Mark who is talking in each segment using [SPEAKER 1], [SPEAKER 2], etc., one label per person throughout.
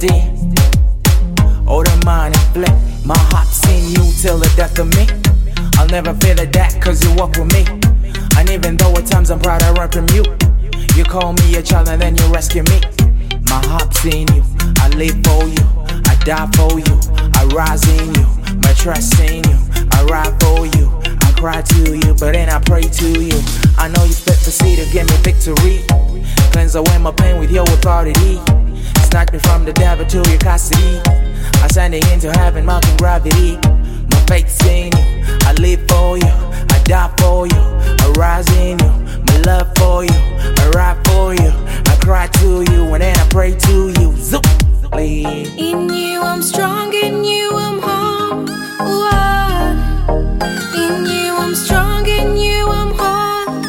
[SPEAKER 1] understand. Oh, the mind and flip. My heart's in you till the death of me. I'll never feel that cause you walk with me. And even though at times I'm proud I run from you, you call me a child and then you rescue me. My heart's in you, I live for you, I die for you, I rise in you, my trust in you, I ride for you, I cry to you, but then I pray to you. I know you split the sea to give me victory. Cleanse away my pain with your authority. Snatch me from the devil to your custody. I send it into heaven, mountain gravity. My faith's in you, I live for you, I die for you, I rise in you, my love for you, I ride for you, I cry to you, and then I pray to you. Zoop.
[SPEAKER 2] In you I'm strong, in you I'm home. Ooh, in you I'm strong, in you I'm home.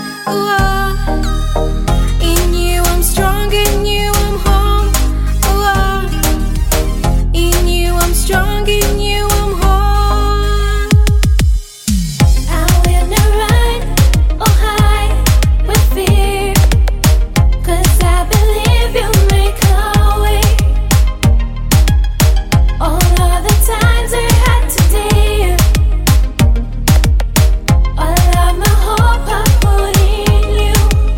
[SPEAKER 2] Ooh, in you I'm strong, in you I'm home. Ooh, in you I'm strong, in you I'm home. I will not run or hide with fear, 'cause I believe you'll make a way. All of the times I had to dare, all of my hope I put in you.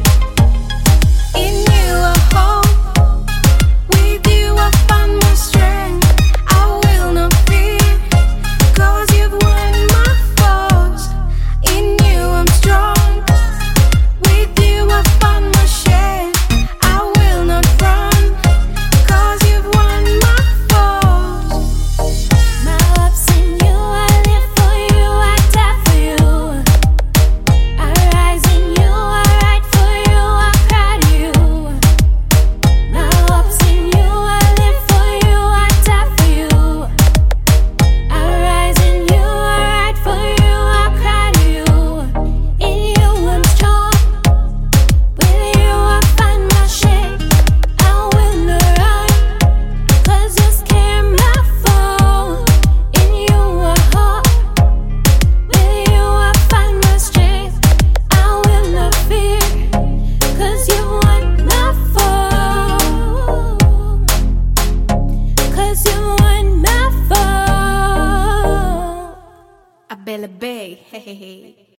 [SPEAKER 2] In you I hope, with you I find my strength. I will not fear, 'cause you've won my foes. In you I'm strong, with you I find my strength. I will not run, 'cause you've won my foes. My love's in you, I live for you, I die for you. I rise in you, I ride for you, I cry to you. My love's in you, I live for you, I die for you. I rise in you, I ride for you, I cry to you. In you I'm strong, with you I find my shame. I will not run, 'cause you scare my fall. In you I hope, with you I find my strength. I will not fear, 'cause you won my fall. 'Cause you won my fall. Abella Bay, hey hey hey.